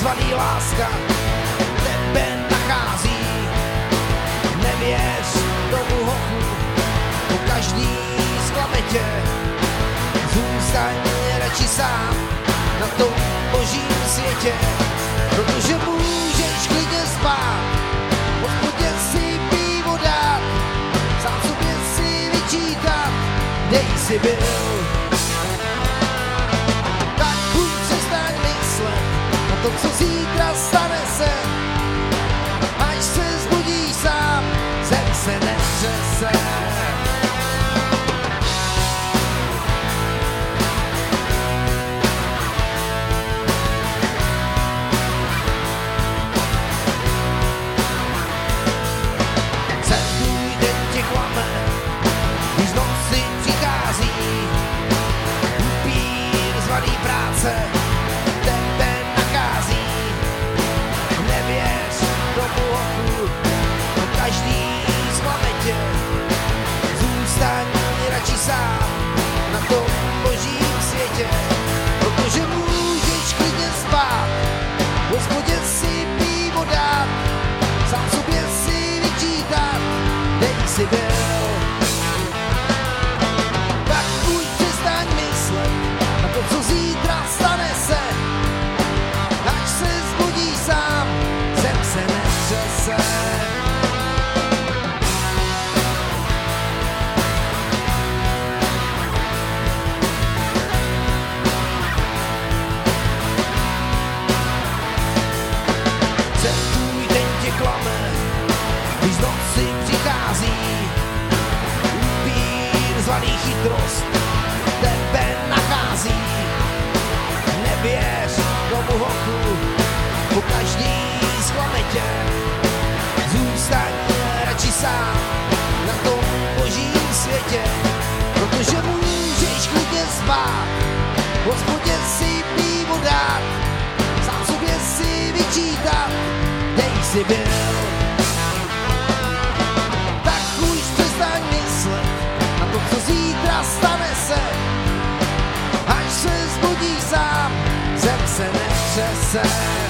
zvaný láska tebe nachází. Nevěř tomu hochu, po každý zklame tě. Zůstaň radši sám na tom božím světě, protože můžeš klidně spát, Hospodě si pivo dát, sám sobě si vyčítat, kde jsi byl. Tak buď přestaň myslet na to, co zítra stane se, až se zbudíš sám, zem se netřese. Tebe nachází, nevěř tomu hochu, každý zklame tě. Zůstaň radši sám na tom božím světě, protože můžeš klidně spát, Hospodě si pivo dát, sám sobě si vyčítat, kde jsi byl. Tak buď přestaň myslet na to, co zítra stane se, až se zbudíš sám, zem se netřese. Tvůj den tě klame, když z noci přichází upír zvaný chytrost tebe nachází. Nevěř tomu hochu, po každý zklame tě. Zůstaň radši sám na tom božím světě, protože můžeš klidně spát, Hospodě si pivo dát, sám sobě si vyčítat, kde jsi byl. Tak už přestaň myslet na to, co zítra stane se, až se zbudíš sám, zem se netřese.